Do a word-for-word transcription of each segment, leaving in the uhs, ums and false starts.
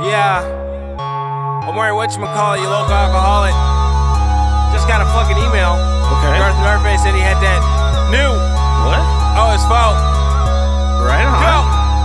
Yeah. I'm wearing whatchamacallit, you local alcoholic. Just got a fucking email. Okay. Darth Nurface said he had that new. What? Oh, his fault. Right on. Go.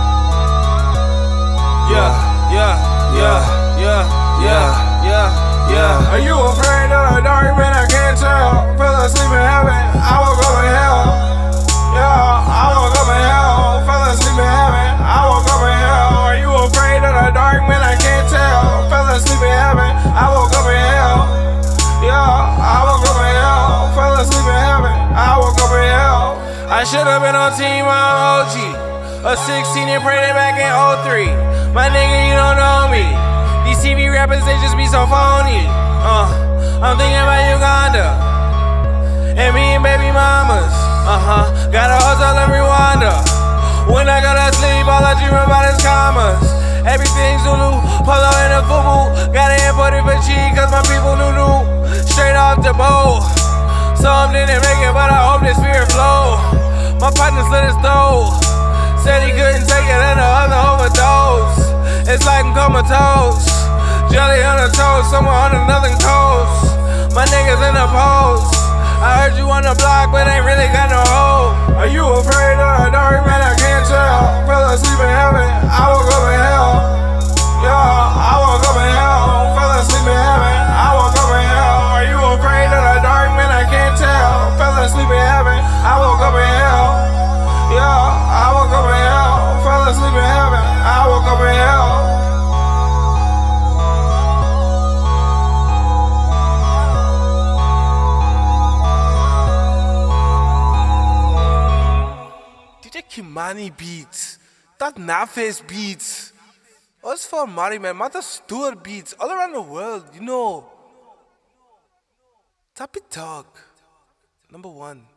Yeah, yeah, yeah, yeah, yeah, yeah, yeah. Are you afraid of the dark, man? I can't tell. Fell asleep in heaven, I woke up in hell. Yeah, I woke up in hell. Fell asleep in heaven, I woke up in hell. Are you afraid of the dark, man? I can't tell. Fell asleep in heaven, I woke up in hell. Yeah, I woke up in hell. Fell asleep in heaven, I woke up in hell. I should've been on team, I'm O G. A sixteen and prayed it back in oh three. My nigga, you don't know me. These T V rappers, they just be so phony. Uh, I'm thinking about Uganda and me and baby mamas. Uh-huh, got a hotel in Rwanda. When I go to sleep, all I dream about is commas. Everything Zulu, polo and a fubu. Gotta import it for cheap, cause my people knew new. Straight off the boat. Some didn't make it, but I hope this spirit flow. My partner slit his throat. Said he couldn't take it and the other overdose. It's like I'm comatose. Jelly on the toast, somewhere on another coast. My niggas in the post. I heard you on the block, but ain't really got no hope. Are you afraid of the dark, man? I can't tell. Fell asleep in heaven, I woke up in hell. Yeah, I woke up in hell. Fell asleep in heaven, I woke up in hell. Are you afraid of the dark, man? I can't tell. Fell asleep in heaven, I woke up in hell. Yeah, I woke up in hell. Fell asleep in heaven, I woke up in hell. D J Kimani beats. Dat Nafes beats. Us for Mari man, Martha Stewart beats all around the world, you know. Tapi Talk, number one.